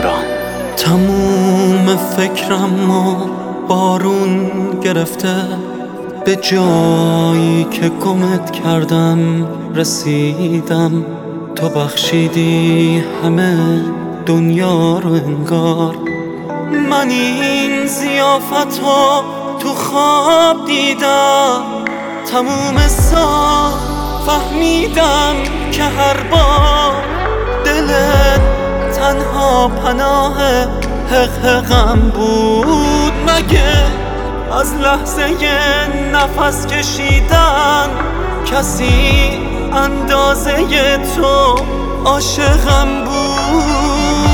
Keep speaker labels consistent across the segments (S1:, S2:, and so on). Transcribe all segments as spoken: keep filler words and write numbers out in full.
S1: ابران.
S2: تموم فکرم و بارون گرفته، به جایی که گمت کردم رسیدم. تو بخشیدی همه دنیا رو انگار. من این ضیافتو تو خواب دیدم، تموم سال فهمیدم که هر بار دلت تنها پناه حق حقم بود. مگه از لحظه نفس کشیدن کسی اندازه تو عاشقم بود؟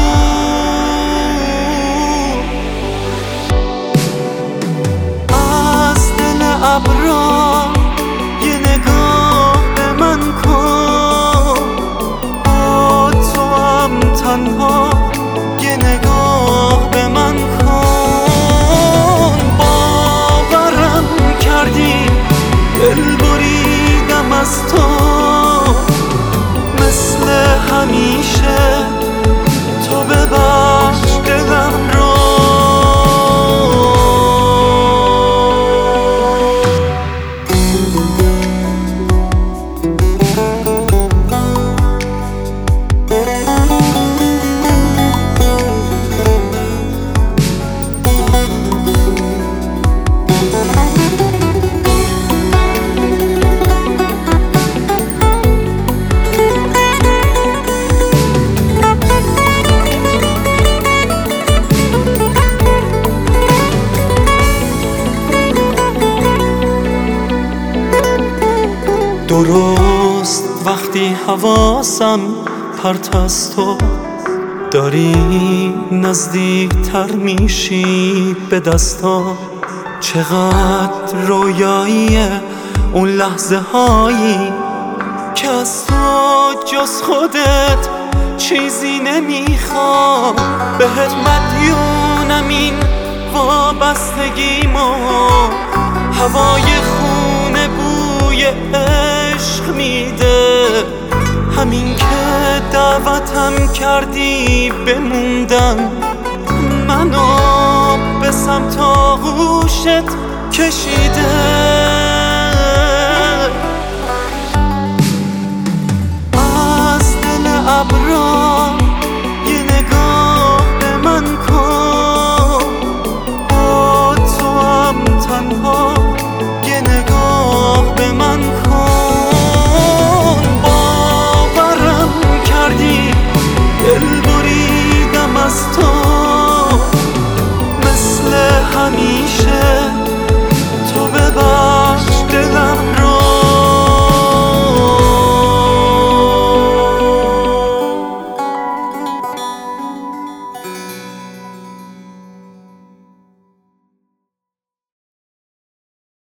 S2: از دل ابرا یه نگاه به من کن، با تو هم تنها یه نگاه به من کن. باورم کردی دل بریدم از تو، مثل همیشه تو ببخش دلم رو. درست وقتی حواسم پرت از تو، داری نزدیکتر میشی به دستا. چقدر رویاییه اون لحظه هایی که از تو جز خودت چیزی نمیخوام. بهت مدیونم این وابستگیمو، هوای خونه بوی عشق میده. همین که دعوتم کردی بموندم، منو به سمت آغوشت کشیده.